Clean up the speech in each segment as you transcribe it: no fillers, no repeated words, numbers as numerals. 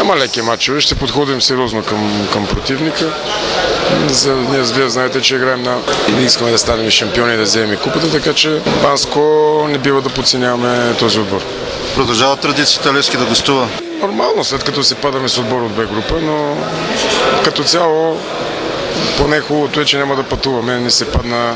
Няма леки мачове, ще подходим сериозно към противника. Вие знаете, че играем и искаме да станем шампиони и да вземем купата, така че Банско не бива да подценяваме този отбор. Продължава традицията Левски да гостува? Нормално, след като се падаме с отбор от Б група, но като цяло поне хубавото е, че няма да пътуваме. Не се падна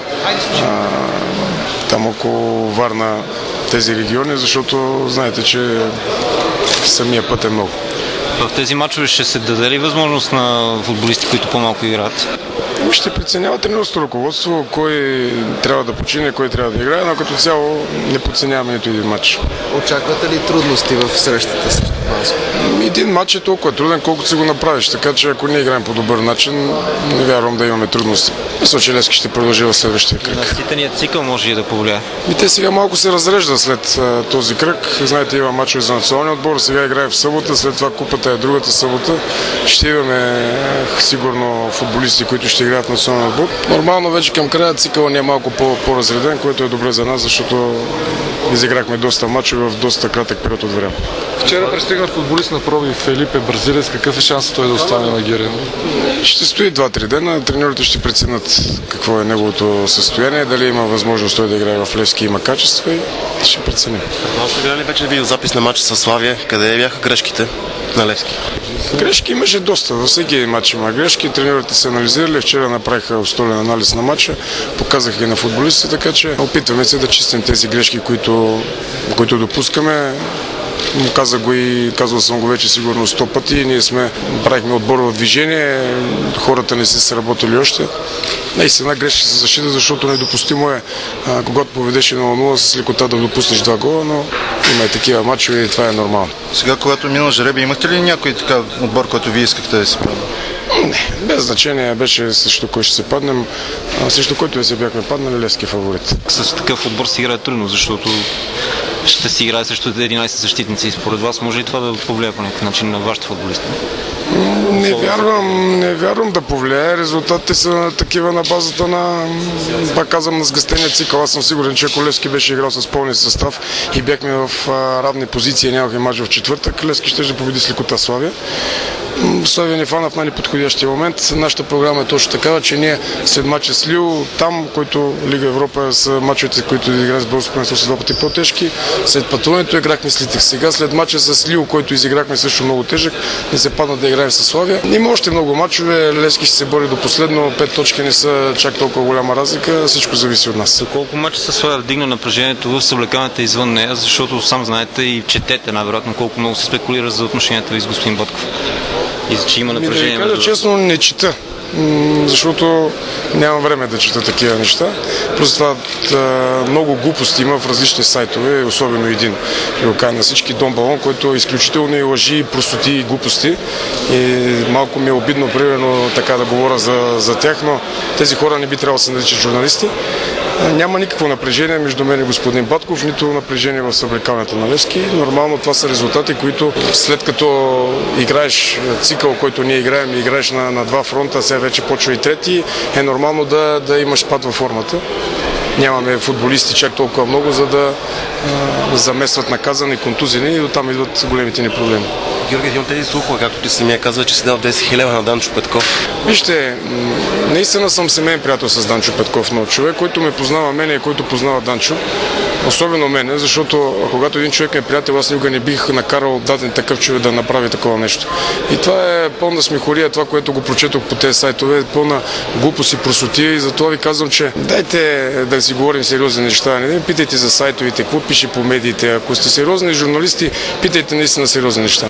там около Варна тези региони, защото знаете, че самия път е много. В тези мачове ще се даде ли възможност на футболисти, които по-малко играят? Ще преценява тренерското ръководство, кой трябва да почине, кой трябва да играе, но като цяло не подценяваме нито един матч. Очаквате ли трудности в срещата с Банско? Един матч е толкова труден, колкото си го направиш, така че ако не играем по добър начин, не вярвам да имаме трудности. Мисля, че Левски ще продължи в следващия кръг. Наситеният цикъл може и да повлияе. Те сега малко се разрежда след този кръг. Знаете, има мачове за националния отбор, сега играе в събота, след това купата е другата събота. Ще имаме сигурно футболисти, които ще играят в националния отбор. Нормално вече към края цикъла ни е малко по-разреден, което е добре за нас, защото изиграхме доста мачове в доста кратък период от време. Вчера пристигна футболист на проби Фелипе Бразилец. Какъв е шансът той да остане на Герен? Ще стои 2-3 дена. Треньорите ще преценят какво е неговото състояние, дали има възможност той да играе в Левски, има качества и ще преценим. Гледали ли вече видеозапис на матча с Славия? Къде бяха грешките на Левски? Грешки имаше доста. Във всеки матч има грешки. Треньорите се анализирали. Вчера направиха обстойен анализ на матча. Показаха ги на футболистите, така че опитваме се да чистим тези грешки, които допускаме. Казвал съм го вече сигурно 100 пъти. Ние правихме отбор в движение, хората не са сработили още. Наистина грешки се защита, защото недопустимо е, когато поведеш 0-0 с лекота да допуснеш 2 гола, но има и такива мачове и това е нормално. Сега, когато минал жребий, имахте ли някой така отбор, който вие искахте да се падне? Не, без значение беше срещу кой ще се паднем. Срещу който се бяхме паднали, Левски фаворит. С такъв отбор си играе трудно, защото ще си играе срещу 11 защитници. Според вас може ли това да повлияе по някакъв начин на вашите футболисти? Не вярвам да повлияе. Резултатите са такива на базата на, пак казвам, на сгъстения цикъл. Аз съм сигурен, че ако Левски беше играл с пълния състав и бяхме в равни позиции и нямахме мач в четвъртък, Левски ще победи с лекота Славия. Славия ни фана в най-неподходящия момент. Нашата програма е точно такава, че ние след мача с Лил, там, който Лига Европа са мачовете, които играем с българското първенство, са два пъти по-тежки. След пътуването играхме с Литих. Сега след мача с Лил, който изиграхме също много тежък, не се падна да играем с Славия. Има още много мачове. Левски ще се бори до последно. 5 точки не са чак толкова голяма разлика. Всичко зависи от нас. Колко мача с Славия вдигна напрежението в съблеканата извън нея, защото сам знаете и четете най-вероятно колко много се спекулира за отношенията ви с господин Ботков. И че има напрежение. Да кажа честно, не чета, защото нямам време да чета такива неща. Просто това много глупости има в различни сайтове, особено един, и го кажа на всички, Дон Балон, който е изключително и лъжи, простоти и глупости. И малко ми е обидно, примерно, така да говоря за тях, но тези хора не би трябвало да се наричат журналисти. Няма никакво напрежение между мен и господин Батков, нито напрежение в съблекалната на Левски. Нормално това са резултати, които след като играеш цикъл, който ние играем и играеш на два фронта, сега вече почва и трети, е нормално да имаш спад във формата. Нямаме футболисти чак толкова много, за да заместват наказани, контузини и оттам идват големите ни проблеми. Георги, един от тези слухове, както ти самия казва, че си дал 10 000 на Данчо Петков. Вижте, наистина съм семейен приятел с Данчо Петков, но човек, който ме познава мене и който познава Данчо, особено мене, защото когато един човек е приятел, аз никога не бих накарал даден такъв човек да направи такова нещо. И това е пълна смехория, това, което го прочетох по тези сайтове, е пълна глупост и просотия и затова ви казвам, че дайте да си говорим сериозни неща. Не питайте за сайтовете, какво пише по медиите. Ако сте сериозни журналисти, питайте наистина сериозни неща.